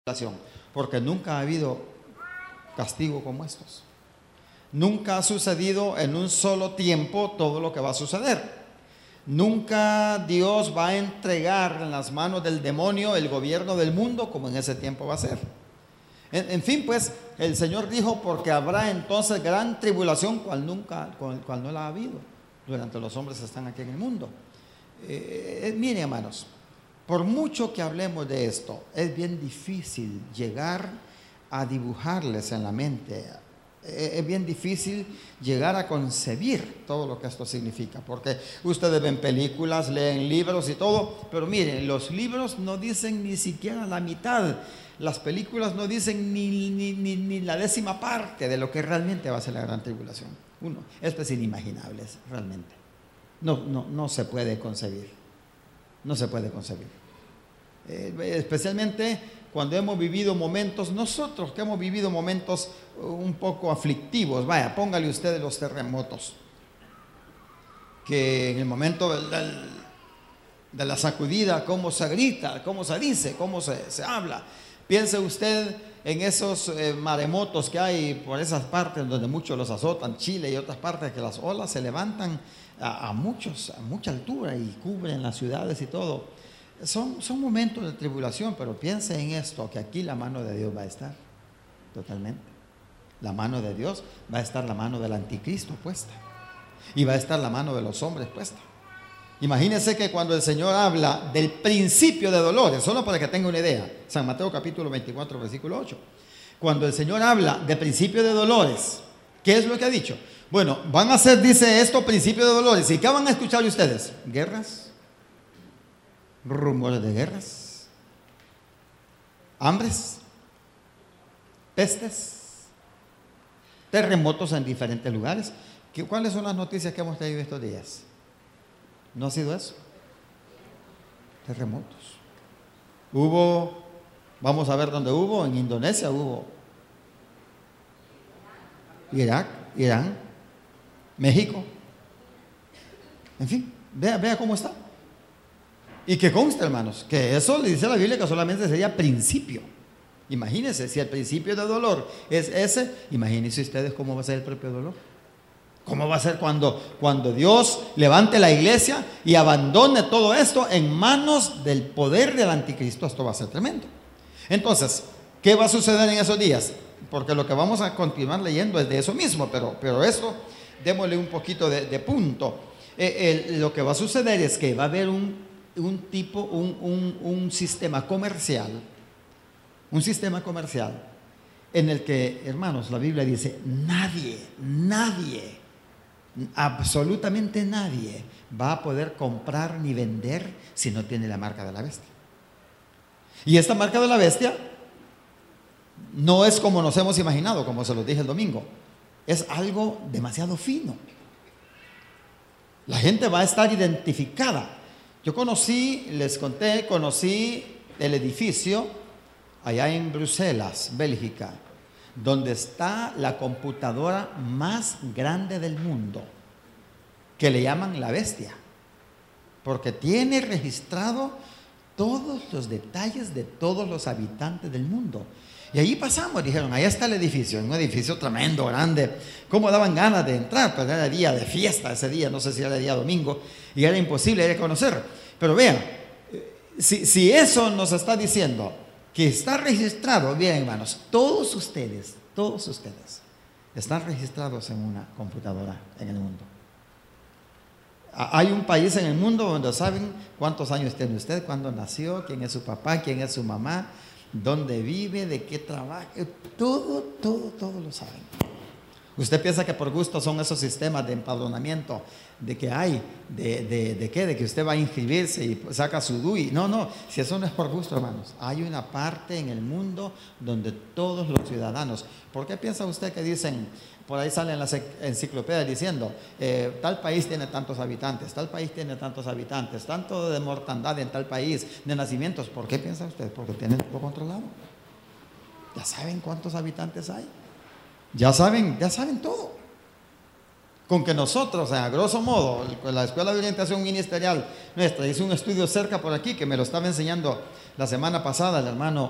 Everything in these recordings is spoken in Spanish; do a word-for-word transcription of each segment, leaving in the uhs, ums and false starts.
Porque nunca ha habido castigo como estos. Nunca ha sucedido en un solo tiempo todo lo que va a suceder. Nunca Dios va a entregar en las manos del demonio el gobierno del mundo como en ese tiempo va a ser. En, en fin, pues el Señor dijo, porque habrá entonces gran tribulación, cual nunca, cual, cual no la ha habido durante los hombres que están aquí en el mundo. Eh, eh, miren, hermanos, por mucho que hablemos de esto, es bien difícil llegar a dibujarles en la mente. Es bien difícil llegar a concebir todo lo que esto significa, porque ustedes ven películas, leen libros y todo, pero miren, los libros no dicen ni siquiera la mitad, las películas no dicen ni, ni, ni, ni la décima parte de lo que realmente va a ser la gran tribulación. Uno, esto es inimaginable, realmente. No, no, no se puede concebir, no se puede concebir. Eh, especialmente cuando hemos vivido momentos, nosotros que hemos vivido momentos un poco aflictivos, vaya, póngale usted los terremotos, que en el momento de la, de la sacudida, cómo se grita, cómo se dice, cómo se, se habla. Piense usted en esos eh, maremotos que hay por esas partes donde muchos los azotan, Chile y otras partes, que las olas se levantan a, a, muchos, a mucha altura y cubren las ciudades y todo. Son, son momentos de tribulación, pero piense en esto, que aquí la mano de Dios va a estar, totalmente. La mano de Dios va a estar la mano del anticristo puesta, y va a estar la mano de los hombres puesta. Imagínense que cuando el Señor habla del principio de dolores, solo para que tenga una idea, San Mateo capítulo veinticuatro, versículo ocho, cuando el Señor habla de principio de dolores, ¿qué es lo que ha dicho? Bueno, van a ser, dice esto, principio de dolores, ¿y qué van a escuchar ustedes? Guerras, rumores de guerras, hambres, pestes, terremotos en diferentes lugares. ¿Cuáles son las noticias que hemos tenido estos días? ¿No ha sido eso? Terremotos. Hubo, vamos a ver dónde hubo, en Indonesia hubo, Irak, Irán, México, en fin, vea, vea cómo está. Y que conste, hermanos, que eso le dice la Biblia que solamente sería principio. Imagínense, si el principio de dolor es ese, imagínense ustedes cómo va a ser el propio dolor. ¿Cómo va a ser cuando, cuando Dios levante la iglesia y abandone todo esto en manos del poder del anticristo? Esto va a ser tremendo. Entonces, ¿qué va a suceder en esos días? Porque lo que vamos a continuar leyendo es de eso mismo, pero, pero eso, démosle un poquito de, de punto. Eh, el, lo que va a suceder es que va a haber un, un tipo, un, un, un sistema comercial, un sistema comercial en el que, hermanos, la Biblia dice, nadie, nadie, absolutamente nadie va a poder comprar ni vender si no tiene la marca de la bestia. Y esta marca de la bestia no es como nos hemos imaginado, como se los dije el domingo, es algo demasiado fino. La gente va a estar identificada. Yo conocí, les conté, conocí el edificio allá en Bruselas, Bélgica, donde está la computadora más grande del mundo, que le llaman la bestia, porque tiene registrado todos los detalles de todos los habitantes del mundo. Y allí pasamos, dijeron, ahí está el edificio, un edificio tremendo, grande. ¿Cómo daban ganas de entrar? Pues era día de fiesta ese día, no sé si era día domingo, y era imposible ir a conocer. Pero vean, si, si eso nos está diciendo que está registrado, bien, hermanos, todos ustedes, todos ustedes están registrados en una computadora en el mundo. Hay un país en el mundo donde saben cuántos años tiene usted, cuándo nació, quién es su papá, quién es su mamá, dónde vive, de qué trabaja, todo, todo, todo lo saben. Usted piensa que por gusto son esos sistemas de empadronamiento de que hay, de, de, de qué, de que usted va a inscribirse y saca su D U I. No, no, si eso no es por gusto, hermanos. Hay una parte en el mundo donde todos los ciudadanos, ¿por qué piensa usted que dicen, por ahí salen las enciclopedias diciendo, eh, tal país tiene tantos habitantes, tal país tiene tantos habitantes, tanto de mortandad en tal país, de nacimientos? ¿Por qué piensa usted? Porque tienen todo controlado. Ya saben cuántos habitantes hay. Ya saben, ya saben todo. Con que nosotros, a grosso modo, la Escuela de Orientación Ministerial nuestra hizo un estudio cerca por aquí, que me lo estaba enseñando la semana pasada el hermano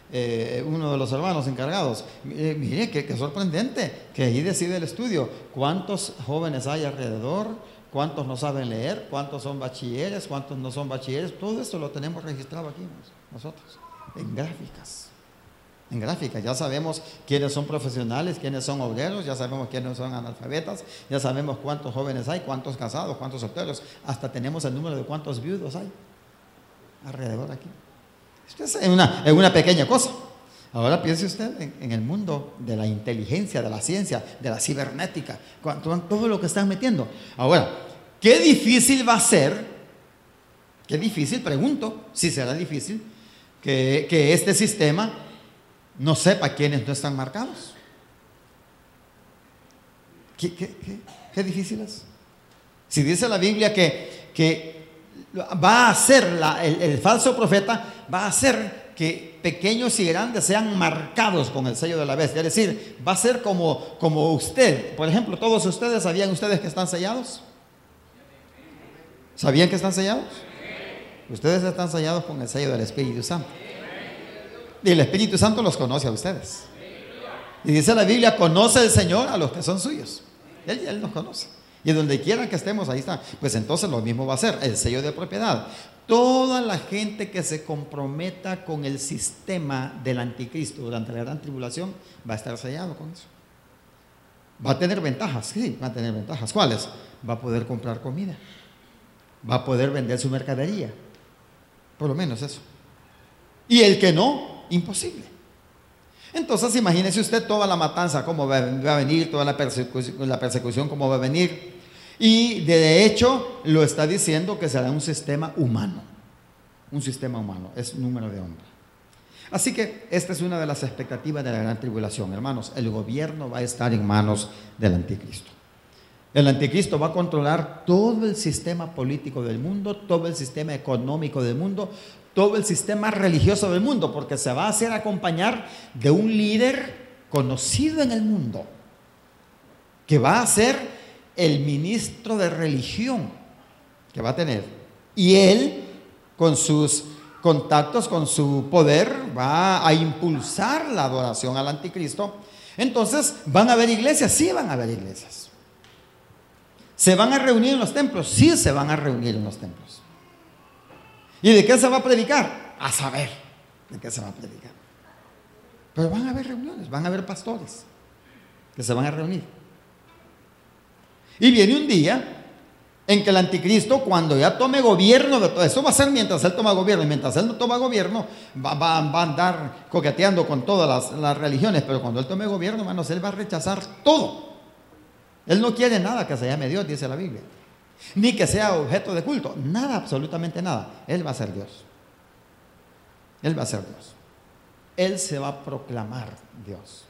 eh, uno de los hermanos encargados. Eh, mire, qué, qué sorprendente, que ahí decide el estudio cuántos jóvenes hay alrededor, cuántos no saben leer, cuántos son bachilleres, cuántos no son bachilleres. Todo esto lo tenemos registrado aquí nosotros, en gráficas. En gráfica, ya sabemos quiénes son profesionales, quiénes son obreros, ya sabemos quiénes son analfabetas, ya sabemos cuántos jóvenes hay, cuántos casados, cuántos solteros, hasta tenemos el número de cuántos viudos hay alrededor aquí. Esto es una, es una pequeña cosa. Ahora piense usted en, en el mundo de la inteligencia, de la ciencia, de la cibernética, todo lo que están metiendo. Ahora, qué difícil va a ser, qué difícil, pregunto, si será difícil, que, que este sistema no sepa quiénes no están marcados. ¿Qué, qué, qué, qué difícil es? Si dice la Biblia que, que va a hacer la, el, el falso profeta, va a hacer que pequeños y grandes sean marcados con el sello de la bestia. Es decir, va a ser como, como usted. Por ejemplo, todos ustedes, ¿sabían ustedes que están sellados? ¿Sabían que están sellados? Ustedes están sellados con el sello del Espíritu Santo. Y el Espíritu Santo los conoce a ustedes. Y dice la Biblia, conoce el Señor a los que son suyos. Él, él nos conoce. Y donde quiera que estemos, ahí está. Pues entonces lo mismo va a ser, el sello de propiedad. Toda la gente que se comprometa con el sistema del anticristo durante la gran tribulación va a estar sellado con eso. Va a tener ventajas, sí, va a tener ventajas. ¿Cuáles? Va a poder comprar comida. Va a poder vender su mercadería. Por lo menos eso. Y el que no, imposible. Entonces imagínese usted toda la matanza, cómo va a venir, toda la persecución, la persecución, cómo va a venir. Y de hecho lo está diciendo que será un sistema humano. Un sistema humano, es número de hombre. Así que esta es una de las expectativas de la gran tribulación, hermanos. El gobierno va a estar en manos del anticristo. El anticristo va a controlar todo el sistema político del mundo, todo el sistema económico del mundo, todo el sistema religioso del mundo, porque se va a hacer acompañar de un líder conocido en el mundo, que va a ser el ministro de religión que va a tener. Y él, con sus contactos, con su poder, va a impulsar la adoración al anticristo. Entonces, ¿van a haber iglesias? Sí, van a haber iglesias. ¿Se van a reunir en los templos? Sí, se van a reunir en los templos. ¿Y de qué se va a predicar? A saber de qué se va a predicar. Pero van a haber reuniones, van a haber pastores que se van a reunir. Y viene un día en que el anticristo, cuando ya tome gobierno de todo, eso va a ser mientras él toma gobierno, y mientras él no toma gobierno, va, va, va a andar coqueteando con todas las, las religiones, pero cuando él tome gobierno, hermanos, él va a rechazar todo. Él no quiere nada que se llame Dios, dice la Biblia. Ni que sea objeto de culto, nada, absolutamente nada. Él va a ser Dios. Él va a ser Dios. Él se va a proclamar Dios.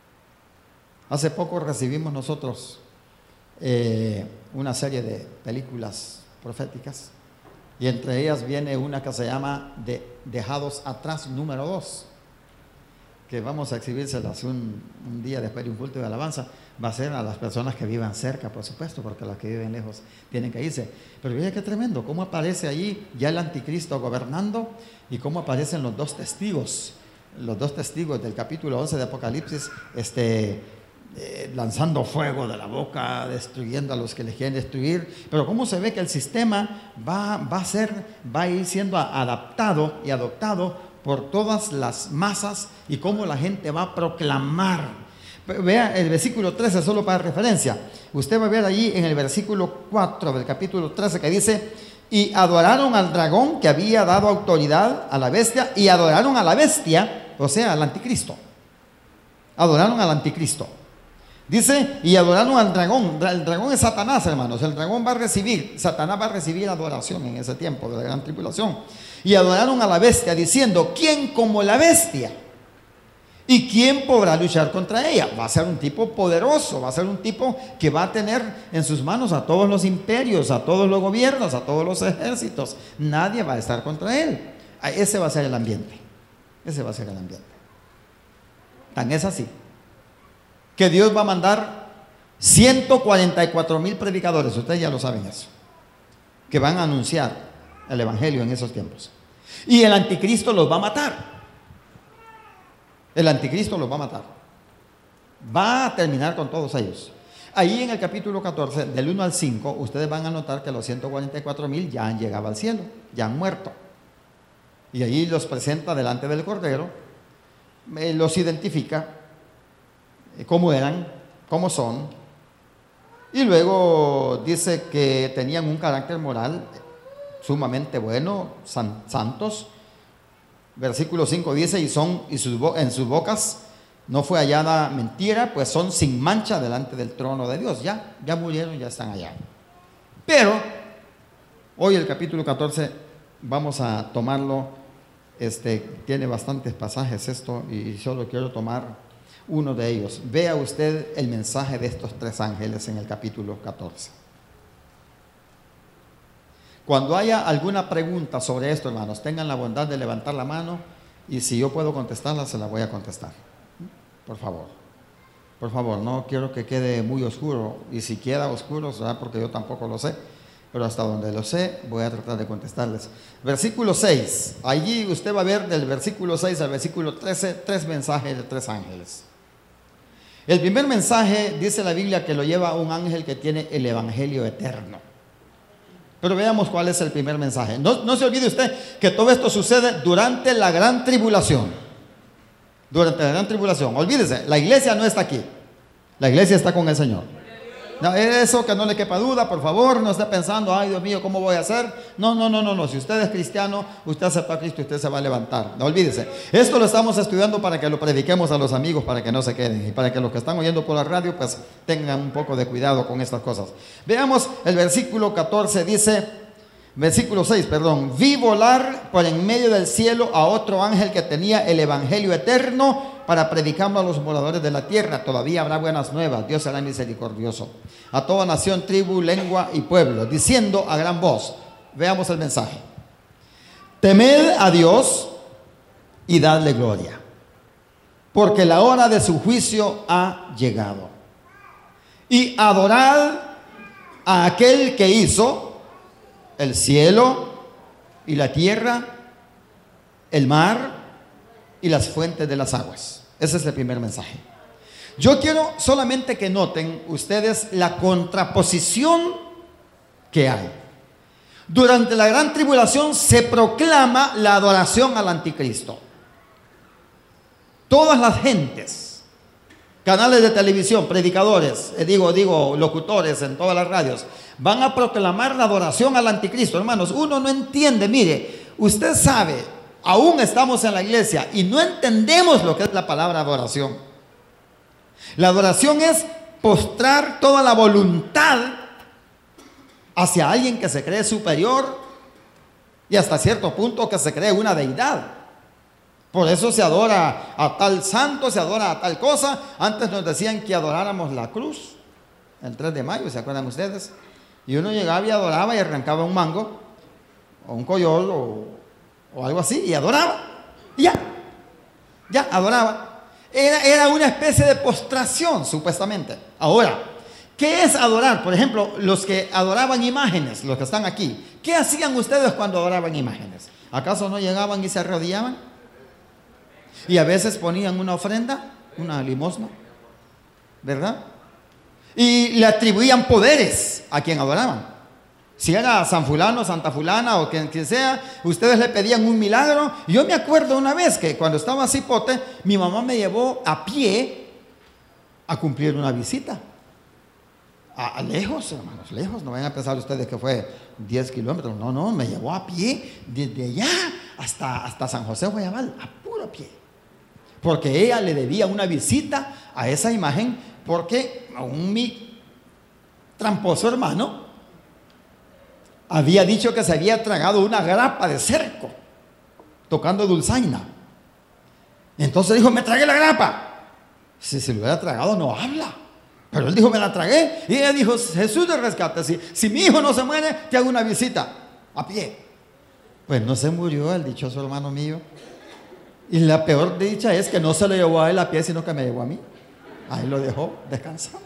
Hace poco recibimos nosotros eh, una serie de películas proféticas, y entre ellas viene una que se llama de, Dejados Atrás, número dos, que vamos a exhibírselas un, un día después de un culto de alabanza. Va a ser a las personas que vivan cerca, por supuesto, porque las que viven lejos tienen que irse. Pero mira qué tremendo, cómo aparece allí ya el anticristo gobernando, y cómo aparecen los dos testigos, los dos testigos del capítulo once de Apocalipsis, este, eh, lanzando fuego de la boca, destruyendo a los que les quieren destruir. Pero cómo se ve que el sistema va, va a ser, va a ir siendo adaptado y adoptado por todas las masas, y cómo la gente va a proclamar. Vea el versículo trece, solo para referencia. Usted va a ver allí en el versículo cuatro del capítulo trece que dice: y adoraron al dragón que había dado autoridad a la bestia, y adoraron a la bestia, o sea, al anticristo. Adoraron al anticristo. Dice, y adoraron al dragón. El dragón es Satanás, hermanos. El dragón va a recibir, Satanás va a recibir adoración en ese tiempo de la gran tribulación. Y adoraron a la bestia, diciendo: ¿quién como la bestia? ¿Y quién podrá luchar contra ella? Va a ser un tipo poderoso, va a ser un tipo que va a tener en sus manos a todos los imperios, a todos los gobiernos, a todos los ejércitos. Nadie va a estar contra él. Ese va a ser el ambiente. Ese va a ser el ambiente. Tan es así que Dios va a mandar ciento cuarenta y cuatro mil predicadores, ustedes ya lo saben eso, que van a anunciar el evangelio en esos tiempos. Y el anticristo los va a matar. El anticristo los va a matar. Va a terminar con todos ellos. Ahí en el capítulo catorce, del uno al cinco, ustedes van a notar que los ciento cuarenta y cuatro mil ya han llegado al cielo, ya han muerto. Y ahí los presenta delante del Cordero, eh, los identifica, eh, cómo eran, cómo son. Y luego dice que tenían un carácter moral sumamente bueno, san, santos. Versículo cinco dice, y son y sus, en sus bocas no fue hallada mentira, pues son sin mancha delante del trono de Dios. Ya, ya murieron, ya están allá. Pero hoy el capítulo catorce vamos a tomarlo, este, tiene bastantes pasajes esto, y solo quiero tomar uno de ellos. Vea usted el mensaje de estos tres ángeles en el capítulo catorce. Cuando haya alguna pregunta sobre esto, hermanos, tengan la bondad de levantar la mano, y si yo puedo contestarla, se la voy a contestar. Por favor, por favor, no quiero que quede muy oscuro, y si queda oscuro será porque yo tampoco lo sé, pero hasta donde lo sé voy a tratar de contestarles. Versículo seis, allí usted va a ver del versículo seis al versículo trece, tres mensajes de tres ángeles. El primer mensaje dice la Biblia que lo lleva un ángel que tiene el evangelio eterno. Pero veamos cuál es el primer mensaje. No, no se olvide usted que todo esto sucede durante la gran tribulación. Durante la gran tribulación. Olvídese, la iglesia no está aquí. La iglesia está con el Señor. No, eso que no le quepa duda, por favor, no esté pensando, ay Dios mío, ¿cómo voy a hacer? No, no, no, no, no. Si usted es cristiano, usted acepta a Cristo y usted se va a levantar. No olvídese. Esto lo estamos estudiando para que lo prediquemos a los amigos, para que no se queden, y para que los que están oyendo por la radio, pues tengan un poco de cuidado con estas cosas. Veamos el versículo catorce, dice... Versículo seis, perdón. Vi volar por en medio del cielo a otro ángel que tenía el evangelio eterno para predicarlo a los moradores de la tierra. Todavía habrá buenas nuevas. Dios será misericordioso a toda nación, tribu, lengua y pueblo, diciendo a gran voz. Veamos el mensaje. Temed a Dios y dadle gloria, porque la hora de su juicio ha llegado. Y adorad a aquel que hizo el cielo y la tierra, el mar y las fuentes de las aguas. Ese es el primer mensaje. Yo quiero solamente que noten ustedes la contraposición que hay. Durante la gran tribulación se proclama la adoración al anticristo. Todas las gentes, canales de televisión, predicadores, eh, digo, digo, locutores en todas las radios, van a proclamar la adoración al anticristo. Hermanos, uno no entiende. Mire, usted sabe, aún estamos en la iglesia y no entendemos lo que es la palabra adoración. La adoración es postrar toda la voluntad hacia alguien que se cree superior y hasta cierto punto que se cree una deidad. Por eso se adora a tal santo, se adora a tal cosa. Antes nos decían que adoráramos la cruz, el tres de mayo, ¿se acuerdan ustedes? Y uno llegaba y adoraba y arrancaba un mango, o un coyol, o, o algo así, y adoraba. Y ya, ya, adoraba. Era, era una especie de postración, supuestamente. Ahora, ¿qué es adorar? Por ejemplo, los que adoraban imágenes, los que están aquí, ¿qué hacían ustedes cuando adoraban imágenes? ¿Acaso no llegaban y se arrodillaban? Y a veces ponían una ofrenda, una limosna, ¿verdad? Y le atribuían poderes a quien adoraban. Si era San fulano, Santa fulana o quien, quien sea, ustedes le pedían un milagro. Yo me acuerdo una vez que cuando estaba a Cipote, mi mamá me llevó a pie a cumplir una visita. A, a lejos, hermanos, lejos. No vayan a pensar ustedes que fue diez kilómetros. No, no, me llevó a pie desde allá hasta, hasta San José Guayabal, a puro pie. Porque ella le debía una visita a esa imagen, porque un mi tramposo hermano había dicho que se había tragado una grapa de cerco tocando dulzaina. Entonces dijo, me tragué la grapa. Si se lo hubiera tragado no habla, pero él dijo, me la tragué. Y ella dijo, Jesús de rescate, si, si mi hijo no se muere, te hago una visita a pie. Pues no se murió el dichoso hermano mío. Y la peor dicha es que no se lo llevó a él a pie, sino que me llevó a mí. Ahí lo dejó descansando.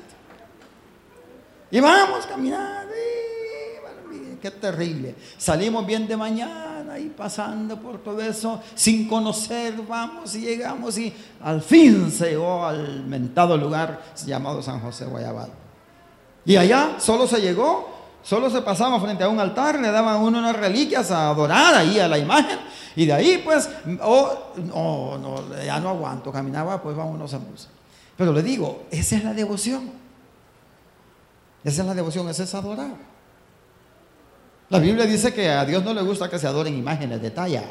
Y vamos caminando. Qué terrible. Salimos bien de mañana ahí pasando por todo eso, sin conocer, vamos y llegamos y al fin se llegó al mentado lugar llamado San José Guayabal. Y allá solo se llegó, solo se pasaba frente a un altar, le daban a uno unas reliquias a adorar ahí a la imagen, y de ahí pues, oh, no, no, ya no aguanto, caminaba, pues vámonos a bus. Pero le digo, esa es la devoción, esa es la devoción, esa es adorar. La Biblia dice que a Dios no le gusta que se adoren imágenes de talla,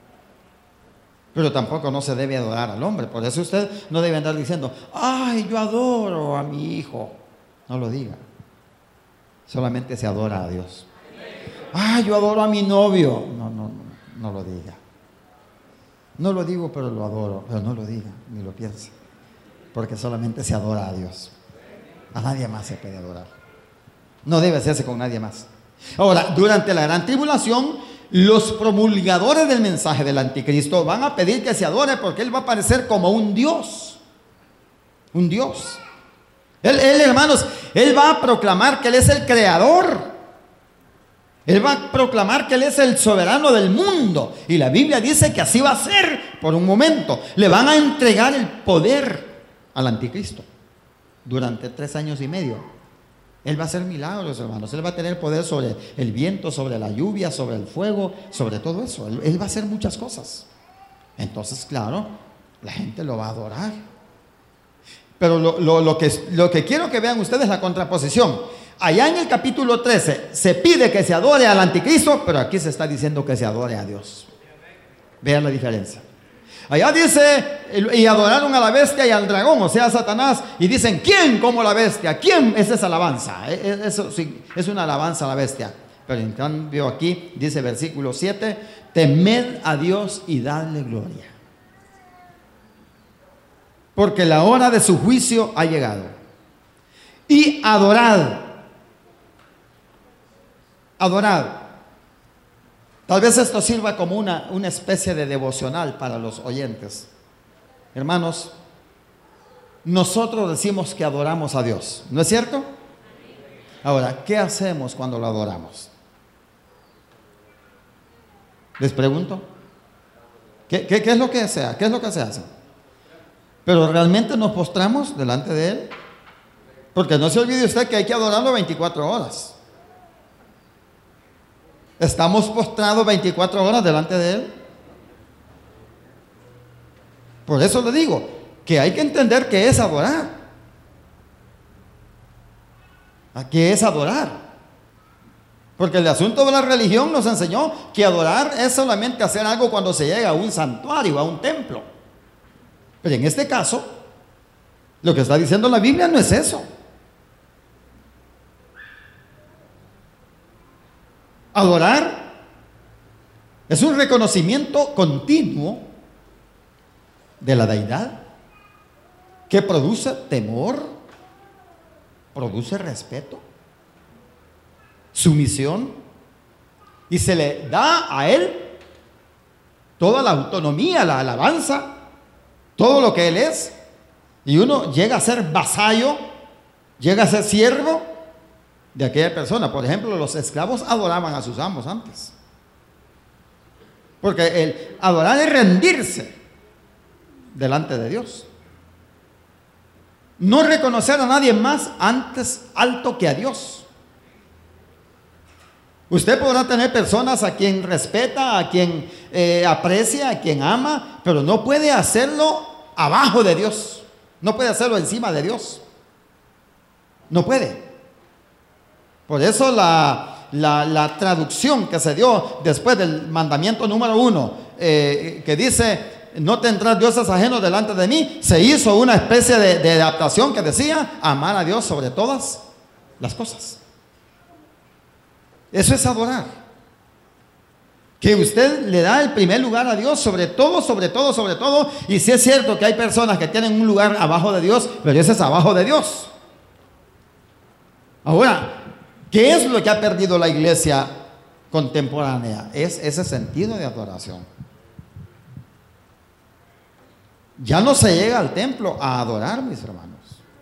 pero tampoco no se debe adorar al hombre. Por eso usted no debe andar diciendo, ay, yo adoro a mi hijo. No lo diga. Solamente se adora a Dios. Ay, yo adoro a mi novio. No, no, no, no lo diga. No lo digo, pero lo adoro. Pero no lo diga, ni lo piense. Porque solamente se adora a Dios. A nadie más se puede adorar. No debe hacerse con nadie más. Ahora, durante la gran tribulación, los promulgadores del mensaje del anticristo van a pedir que se adore porque él va a aparecer como un Dios. Un Dios. Él, él, hermanos, él va a proclamar que él es el creador. Él va a proclamar que él es el soberano del mundo. Y la Biblia dice que así va a ser por un momento. Le van a entregar el poder al anticristo durante tres años y medio. Él va a hacer milagros, hermanos. Él va a tener poder sobre el viento, sobre la lluvia, sobre el fuego, sobre todo eso. Él, él va a hacer muchas cosas. Entonces, claro, la gente lo va a adorar. Pero lo, lo, lo, que, lo que quiero que vean ustedes es la contraposición. Allá en el capítulo trece se pide que se adore al anticristo, pero aquí se está diciendo que se adore a Dios. Vean la diferencia. Allá dice, y adoraron a la bestia y al dragón, o sea, a Satanás, y dicen, ¿quién como la bestia? ¿Quién es esa alabanza? Eso sí, es una alabanza a la bestia. Pero en cambio aquí dice versículo siete, temed a Dios y dadle gloria, porque la hora de su juicio ha llegado. Y adorad, adorad. Tal vez esto sirva como una, una especie de devocional para los oyentes. Hermanos, nosotros decimos que adoramos a Dios, ¿no es cierto? Ahora, ¿qué hacemos cuando lo adoramos? Les pregunto, ¿qué, qué, qué es lo que sea? ¿Qué es lo que se hace? Pero realmente nos postramos delante de Él, porque no se olvide usted que hay que adorarlo veinticuatro horas. ¿Estamos postrados veinticuatro horas delante de Él? Por eso le digo que hay que entender qué es adorar. ¿A qué es adorar? Porque el asunto de la religión nos enseñó que adorar es solamente hacer algo cuando se llega a un santuario, a un templo. Pero en este caso, lo que está diciendo la Biblia no es eso. Adorar es un reconocimiento continuo de la deidad que produce temor, produce respeto, sumisión, y se le da a Él toda la autonomía, la alabanza, todo lo que Él es, y uno llega a ser vasallo, llega a ser siervo de aquella persona. Por ejemplo, los esclavos adoraban a sus amos antes, porque el adorar es rendirse delante de Dios, no reconocer a nadie más antes alto que a Dios. Usted podrá tener personas a quien respeta, a quien eh, aprecia, a quien ama, pero no puede hacerlo abajo de Dios, no puede hacerlo encima de Dios, no puede. Por eso la, la, la traducción que se dio después del mandamiento número uno, eh, que dice, no tendrás dioses ajenos delante de mí, se hizo una especie de, de adaptación que decía, amar a Dios sobre todas las cosas. Eso es adorar. Que usted le da el primer lugar a Dios sobre todo, sobre todo, sobre todo. Y sí es cierto que hay personas que tienen un lugar abajo de Dios, pero ese es abajo de Dios. Ahora, ¿qué es lo que ha perdido la iglesia contemporánea? Es ese sentido de adoración. Ya no se llega al templo a adorar, mis hermanos.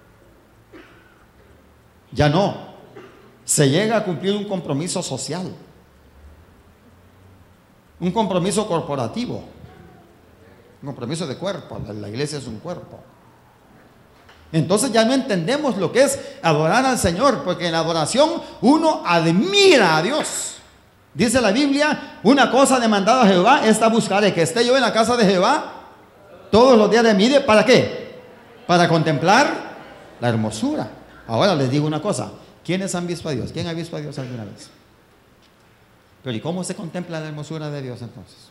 Ya no. Se llega a cumplir un compromiso social. un compromiso corporativo, un compromiso de cuerpo. La iglesia es un cuerpo. Entonces ya no entendemos lo que es adorar al Señor, porque en la adoración uno admira a Dios. Dice la Biblia, una cosa demandada a Jehová, esta buscaré, que esté yo en la casa de Jehová todos los días de mi vida. ¿Para qué? Para contemplar la hermosura. Ahora les digo una cosa, ¿quiénes han visto a Dios? ¿Quién ha visto a Dios alguna vez? Pero ¿y cómo se contempla la hermosura de Dios entonces?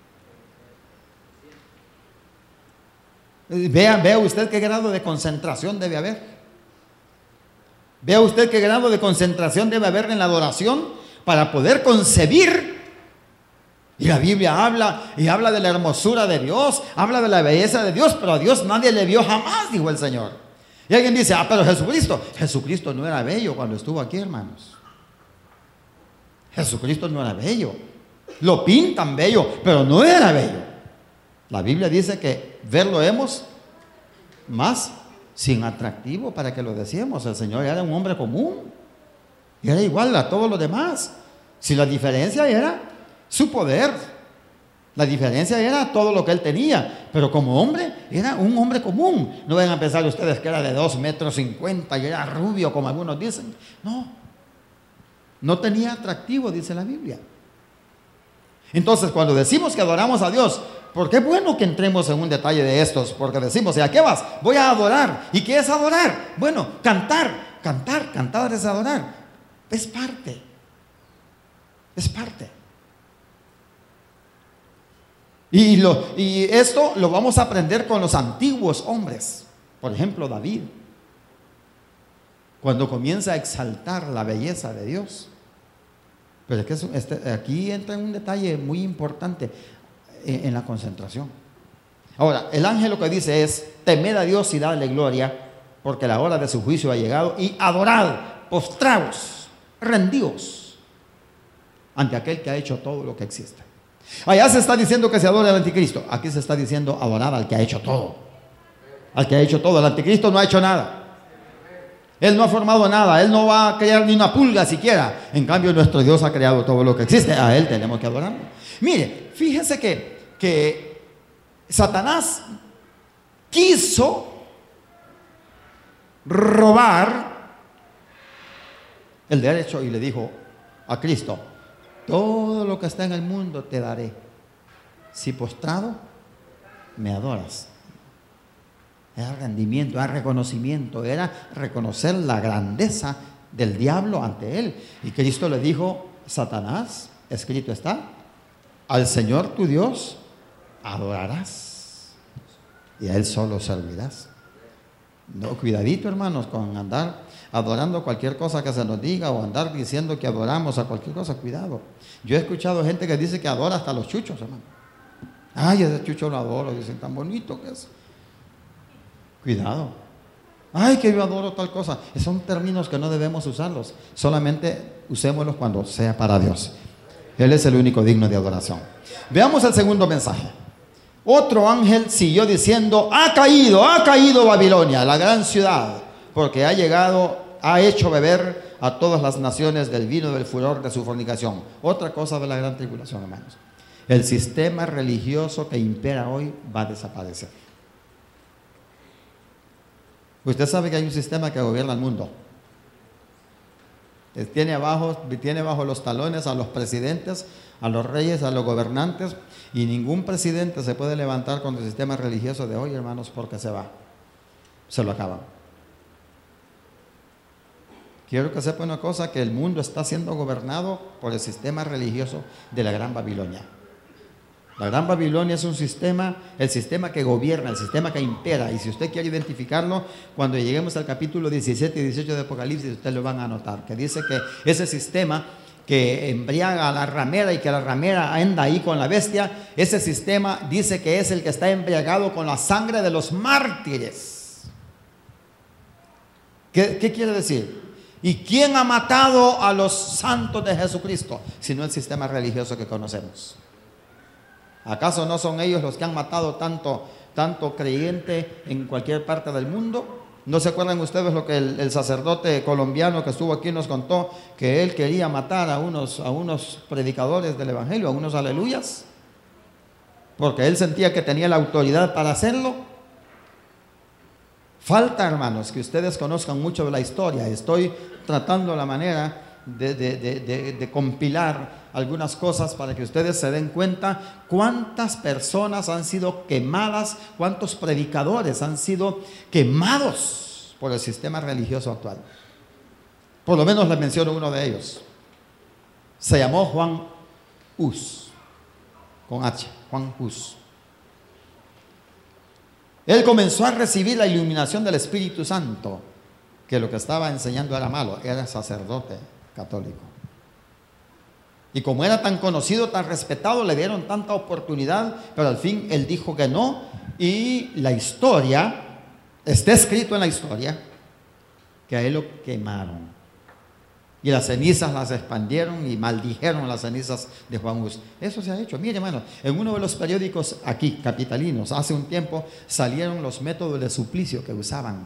Vea, vea usted qué grado de concentración debe haber. Vea usted qué grado de concentración debe haber en la adoración para poder concebir. Y la Biblia habla y habla de la hermosura de Dios, habla de la belleza de Dios, pero a Dios nadie le vio jamás, dijo el Señor. Y alguien dice, ah, pero Jesucristo, Jesucristo no era bello cuando estuvo aquí, hermanos. Jesucristo no era bello. Lo pintan bello, pero no era bello. La Biblia dice que verlo hemos más sin atractivo para que lo decíamos. El Señor era un hombre común. Y era igual a todos los demás. Si la diferencia era su poder, la diferencia era todo lo que él tenía. Pero como hombre, era un hombre común. No vayan a pensar ustedes que era de dos metros cincuenta y era rubio, como algunos dicen. No, no tenía atractivo, dice la Biblia. Entonces, cuando decimos que adoramos a Dios, porque es bueno que entremos en un detalle de estos, porque decimos, ¿y a qué vas? Voy a adorar. ¿Y qué es adorar? Bueno, cantar, cantar, cantar es adorar. Es parte, es parte. Y, lo, y esto lo vamos a aprender con los antiguos hombres. Por ejemplo, David, cuando comienza a exaltar la belleza de Dios. Pero es que eso, este, aquí entra en un detalle muy importante en, en la concentración. Ahora, el ángel lo que dice es, temed a Dios y dadle gloria, porque la hora de su juicio ha llegado, y adorad, postraos, rendíos ante aquel que ha hecho todo lo que existe. Allá se está diciendo que se adora al anticristo, aquí se está diciendo adorar al que ha hecho todo. Al que ha hecho todo. El anticristo no ha hecho nada. Él no ha formado nada, Él no va a crear ni una pulga siquiera. En cambio, nuestro Dios ha creado todo lo que existe. A Él tenemos que adorarlo. Mire, fíjese que, que Satanás quiso robar el derecho y le dijo a Cristo, todo lo que está en el mundo te daré, si postrado me adoras. Era rendimiento, era reconocimiento, era reconocer la grandeza del diablo ante él. Y Cristo le dijo, Satanás, escrito está, al Señor tu Dios adorarás y a Él solo servirás. No, cuidadito, hermanos, con andar adorando cualquier cosa que se nos diga o andar diciendo que adoramos a cualquier cosa. Cuidado. Yo he escuchado gente que dice que adora hasta los chuchos, hermano. Ay, ese chucho lo adoro, dicen, tan bonito que es. Cuidado. Ay, que yo adoro tal cosa. Son términos que no debemos usarlos. Solamente usémoslos cuando sea para Dios. Él es el único digno de adoración. Veamos el segundo mensaje. Otro ángel siguió diciendo, ha caído, ha caído Babilonia, la gran ciudad, porque ha llegado, ha hecho beber a todas las naciones del vino del furor de su fornicación. Otra cosa de la gran tribulación, hermanos. El sistema religioso que impera hoy va a desaparecer. Usted sabe que hay un sistema que gobierna el mundo. Tiene abajo, tiene bajo los talones a los presidentes, a los reyes, a los gobernantes, y ningún presidente se puede levantar con el sistema religioso de hoy, hermanos, porque se va. Se lo acaban. Quiero que sepa una cosa, que el mundo está siendo gobernado por el sistema religioso de la Gran Babilonia. La Gran Babilonia es un sistema, el sistema que gobierna, el sistema que impera. Y si usted quiere identificarlo, cuando lleguemos al capítulo diecisiete y dieciocho de Apocalipsis, ustedes lo van a notar, que dice que ese sistema que embriaga a la ramera y que la ramera anda ahí con la bestia, ese sistema dice que es el que está embriagado con la sangre de los mártires. ¿Qué, qué quiere decir? ¿Y quién ha matado a los santos de Jesucristo? Sino el sistema religioso que conocemos. ¿Acaso no son ellos los que han matado tanto, tanto creyente en cualquier parte del mundo? ¿No se acuerdan ustedes lo que el, el sacerdote colombiano que estuvo aquí nos contó? Que él quería matar a unos, a unos predicadores del evangelio, a unos aleluyas, porque él sentía que tenía la autoridad para hacerlo. Falta, hermanos, que ustedes conozcan mucho de la historia. Estoy tratando la manera de, de, de, de, de compilar algunas cosas para que ustedes se den cuenta cuántas personas han sido quemadas, cuántos predicadores han sido quemados por el sistema religioso actual. Por lo menos les menciono uno de ellos. Se llamó Juan Hus, con H, Juan Hus. Él comenzó a recibir la iluminación del Espíritu Santo, que lo que estaba enseñando era malo, era sacerdote católico. Y como era tan conocido, tan respetado, le dieron tanta oportunidad, pero al fin él dijo que no. Y la historia, está escrito en la historia, que a él lo quemaron. Y las cenizas las expandieron y maldijeron las cenizas de Juan Hus. Eso se ha hecho. Mire, hermano, en uno de los periódicos aquí, capitalinos, hace un tiempo salieron los métodos de suplicio que usaban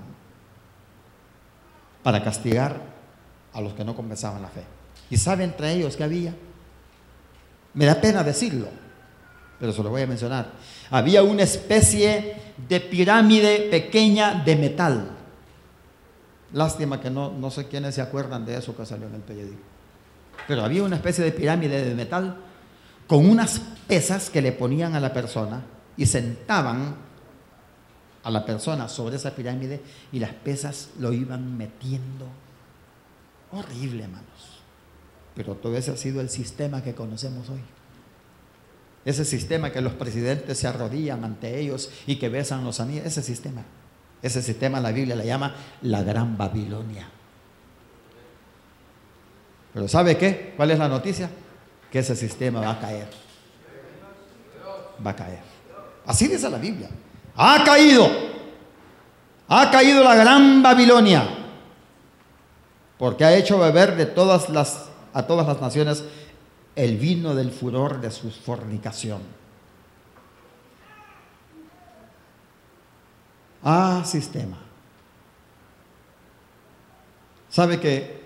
para castigar a los que no confesaban la fe. ¿Y sabe entre ellos qué había? Me da pena decirlo, pero se lo voy a mencionar. Había una especie de pirámide pequeña de metal. Lástima que no, no sé quiénes se acuerdan de eso que salió en el periódico. Pero había una especie de pirámide de metal con unas pesas que le ponían a la persona y sentaban a la persona sobre esa pirámide y las pesas lo iban metiendo. Horrible, hermanos. Pero todo ese ha sido el sistema que conocemos hoy. Ese sistema que los presidentes se arrodillan ante ellos y que besan los anillos. Ese sistema. Ese sistema la Biblia le llama la Gran Babilonia. Pero ¿sabe qué? ¿Cuál es la noticia? Que ese sistema va a caer. Va a caer. Así dice la Biblia. Ha caído. Ha caído la Gran Babilonia. Porque ha hecho beber de todas las a todas las naciones el vino del furor de su fornicación. Ah, sistema. ¿Sabe que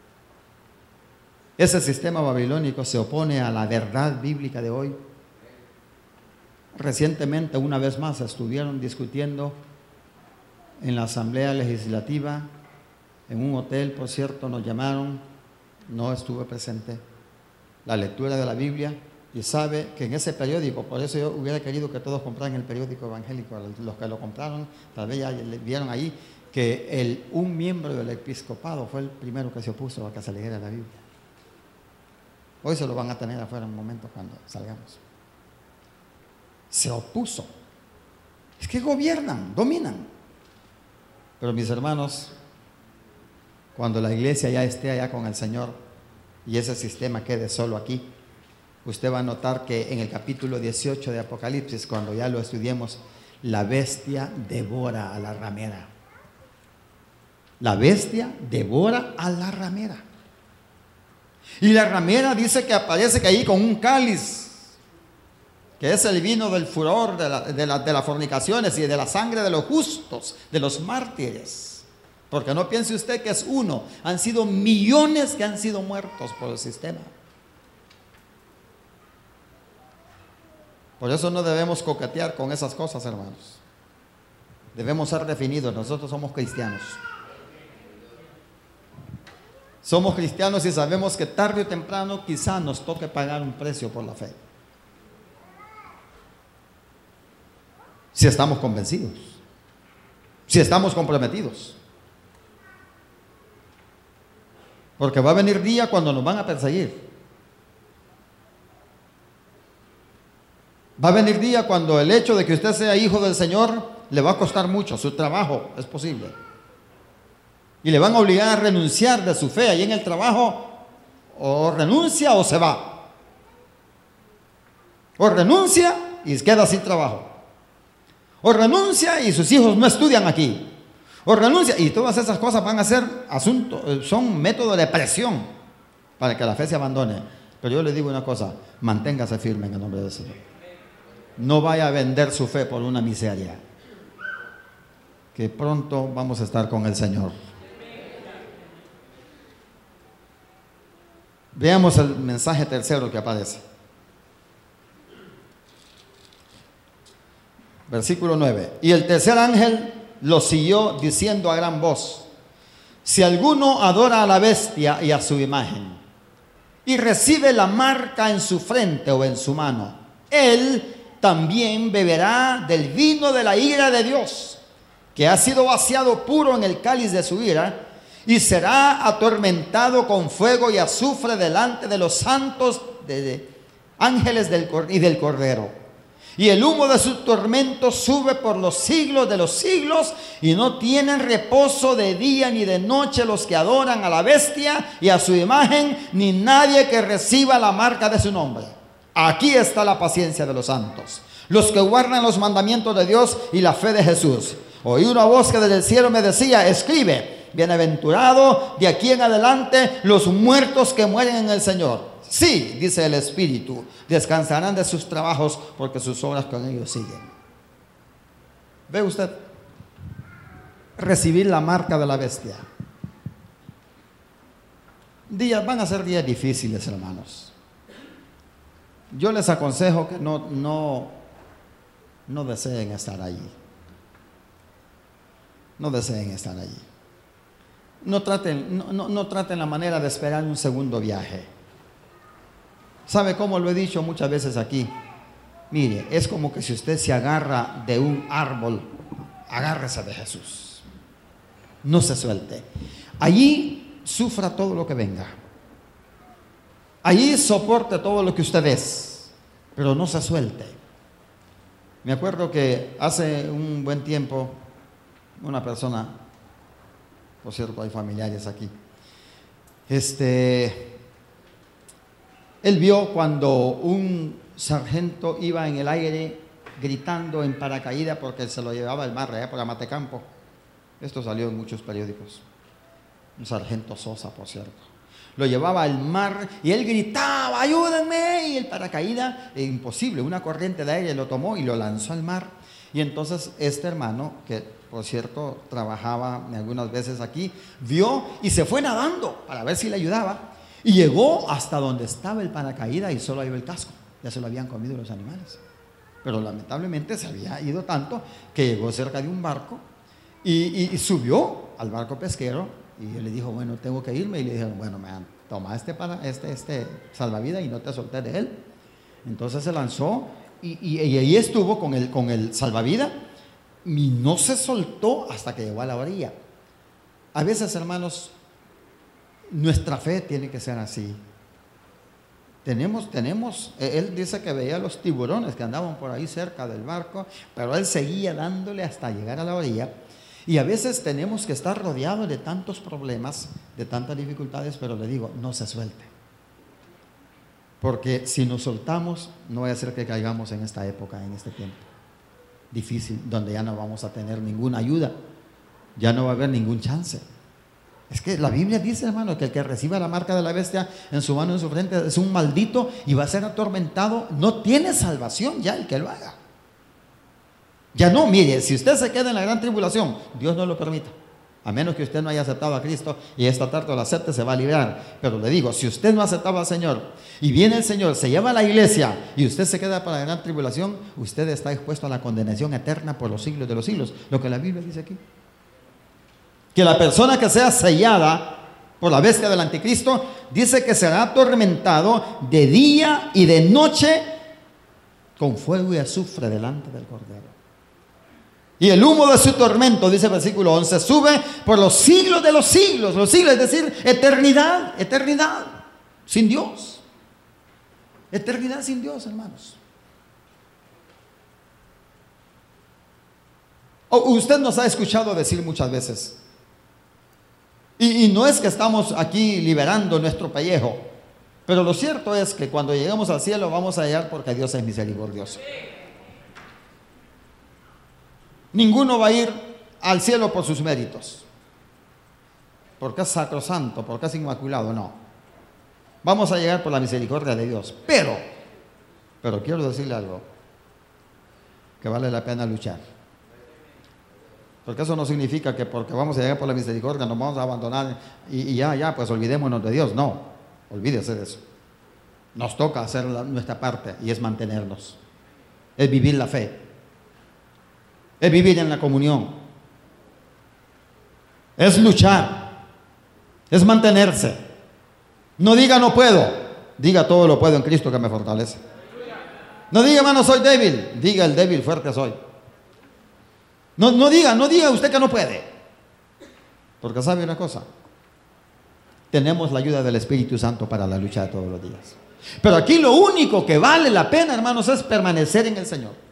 ese sistema babilónico se opone a la verdad bíblica de hoy? Recientemente, una vez más, estuvieron discutiendo en la Asamblea Legislativa, en un hotel, por cierto, nos llamaron. No estuve presente, la lectura de la Biblia, y sabe que en ese periódico, por eso yo hubiera querido que todos compraran el periódico evangélico, los que lo compraron, tal vez ya vieron ahí que el, un miembro del episcopado fue el primero que se opuso a que se leyera la Biblia. Hoy se lo van a tener afuera en un momento cuando salgamos. Se opuso. Es que gobiernan, dominan. Pero mis hermanos, cuando la iglesia ya esté allá con el Señor y ese sistema quede solo aquí, usted va a notar que en el capítulo dieciocho de Apocalipsis, cuando ya lo estudiemos, la bestia devora a la ramera. La bestia devora a la ramera. Y la ramera dice que aparece que ahí con un cáliz, que es el vino del furor de, la, de, la, de las fornicaciones y de la sangre de los justos, de los mártires. Porque no piense usted que es uno, han sido millones que han sido muertos por el sistema. Por eso no debemos coquetear con esas cosas, hermanos. Debemos ser definidos. Nosotros somos cristianos. Somos cristianos y sabemos que tarde o temprano quizá nos toque pagar un precio por la fe. Si estamos convencidos, si estamos comprometidos. Porque va a venir día cuando nos van a perseguir. Va a venir día cuando el hecho de que usted sea hijo del Señor le va a costar mucho, su trabajo es posible. Y le van a obligar a renunciar de su fe ahí en el trabajo, o renuncia o se va. O renuncia y queda sin trabajo. O renuncia y sus hijos no estudian aquí. O renuncia, y todas esas cosas van a ser asuntos, son métodos de presión para que la fe se abandone. Pero yo le digo una cosa, manténgase firme en el nombre del Señor. No vaya a vender su fe por una miseria. que pronto vamos a estar con el Señor. Veamos el mensaje tercero que aparece. Versículo nueve. Y el tercer ángel lo siguió diciendo a gran voz: si alguno adora a la bestia y a su imagen, y recibe la marca en su frente o en su mano, él también beberá del vino de la ira de Dios, que ha sido vaciado puro en el cáliz de su ira, y será atormentado con fuego y azufre delante de los santos de, de ángeles del, y del Cordero. Y el humo de su tormento sube por los siglos de los siglos, y no tienen reposo de día ni de noche los que adoran a la bestia y a su imagen, ni nadie que reciba la marca de su nombre. Aquí está la paciencia de los santos, los que guardan los mandamientos de Dios y la fe de Jesús. Oí una voz que desde el cielo me decía: escribe, bienaventurado de aquí en adelante los muertos que mueren en el Señor. Sí, dice el Espíritu, descansarán de sus trabajos, porque sus obras con ellos siguen. ¿Ve usted? Recibir la marca de la bestia. Días, van a ser días difíciles, hermanos. Yo les aconsejo que no, no, no deseen estar allí. No deseen estar allí. No traten, no, no, no traten la manera de esperar un segundo viaje. ¿Sabe cómo lo he dicho muchas veces aquí? Mire, es como que si usted se agarra de un árbol, agárrese de Jesús. No se suelte. Allí sufra todo lo que venga. Allí soporte todo lo que usted es, pero no se suelte. Me acuerdo que hace un buen tiempo una persona, por cierto hay familiares aquí, este... él vio cuando un sargento iba en el aire gritando en paracaídas porque se lo llevaba el mar allá por Amatecampo. Esto salió en muchos periódicos. Un sargento Sosa, por cierto. Lo llevaba al mar y él gritaba: ayúdenme. Y el paracaídas, eh, imposible, una corriente de aire lo tomó y lo lanzó al mar. Y entonces este hermano, que por cierto trabajaba algunas veces aquí, vio y se fue nadando para ver si le ayudaba. Y llegó hasta donde estaba el paracaídas y solo había el casco. Ya se lo habían comido los animales. Pero lamentablemente se había ido tanto que llegó cerca de un barco y, y, y subió al barco pesquero. Y él le dijo: bueno, tengo que irme. Y le dijeron: bueno, man, toma este, para, este, este salvavidas y no te soltés de él. Entonces se lanzó y, y, y ahí estuvo con el, con el salvavidas y no se soltó hasta que llegó a la orilla. A veces, hermanos, nuestra fe tiene que ser así. Tenemos, tenemos, él dice que veía los tiburones que andaban por ahí cerca del barco, pero él seguía dándole hasta llegar a la orilla. Y a veces tenemos que estar rodeados de tantos problemas, de tantas dificultades, pero le digo, no se suelte. Porque si nos soltamos, no va a ser que caigamos en esta época, en este tiempo difícil, donde ya no vamos a tener ninguna ayuda, ya no va a haber ningún chance. Es que la Biblia dice, hermano, que el que reciba la marca de la bestia en su mano, en su frente, es un maldito y va a ser atormentado. No tiene salvación ya el que lo haga. Ya no, mire, si usted se queda en la gran tribulación, Dios no lo permita. A menos que usted no haya aceptado a Cristo y esta tarde lo acepte, se va a librar. Pero le digo, si usted no ha aceptado al Señor y viene el Señor, se lleva a la iglesia y usted se queda para la gran tribulación, usted está expuesto a la condenación eterna por los siglos de los siglos. Lo que la Biblia dice aquí. Que la persona que sea sellada por la bestia del anticristo, dice que será atormentado de día y de noche con fuego y azufre delante del Cordero. Y el humo de su tormento, dice el versículo once, sube por los siglos de los siglos. Los siglos, es decir, eternidad, eternidad sin Dios. Eternidad sin Dios, hermanos. O usted nos ha escuchado decir muchas veces, y, y no es que estamos aquí liberando nuestro pellejo, pero lo cierto es que cuando lleguemos al cielo vamos a llegar porque Dios es misericordioso. Ninguno va a ir al cielo por sus méritos, porque es sacrosanto, porque es inmaculado, no. Vamos a llegar por la misericordia de Dios, pero, pero quiero decirle algo, que vale la pena luchar. Porque eso no significa que porque vamos a llegar por la misericordia nos vamos a abandonar y, y ya, ya, pues olvidémonos de Dios. No, olvídese de eso. Nos toca hacer la, nuestra parte, y es mantenernos. Es vivir la fe. Es vivir en la comunión. Es luchar. Es mantenerse. No diga no puedo. Diga todo lo puedo en Cristo que me fortalece. No diga, hermano, soy débil. Diga el débil fuerte soy. No, no diga, no diga usted que no puede. Porque sabe una cosa. Tenemos la ayuda del Espíritu Santo para la lucha de todos los días. Pero aquí lo único que vale la pena, hermanos, es permanecer en el Señor.